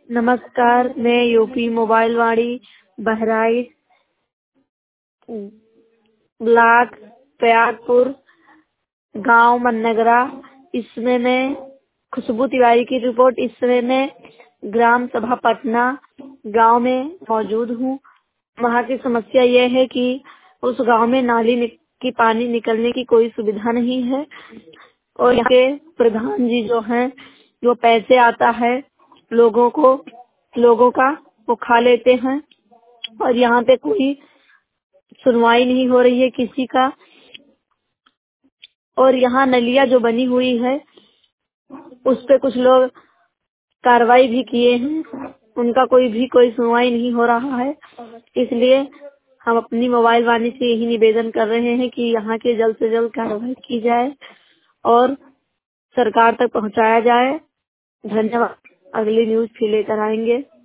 नमस्कार, मैं UP mobile Vani Bahraich block Tyagpur गांव मननगरा। इसमें मैं खुशबू तिवारी की रिपोर्ट। इसमें मैं ग्राम सभा पटना गांव में मौजूद हूं। वहां की समस्या यह है कि उस गांव में नाली की पानी निकलने की कोई सुविधा नहीं है और यहाँ के प्रधान जी जो हैं जो पैसे आता है लोगों का वो खा लेते हैं और यहाँ पे कोई सुनवाई नहीं हो रही है किसी का। और यहाँ नलिया जो बनी हुई है उस पे कुछ लोग कार्रवाई भी किए हैं, उनका कोई सुनवाई नहीं हो रहा है। इसलिए हम अपनी मोबाइल वाणी से यही निवेदन कर रहे हैं कि यहाँ के जल्द से जल्द कार्रवाई की जाए और सरकार तक पहुँचाया जाए। धन्यवाद। अगली न्यूज फिर लेकर आएंगे।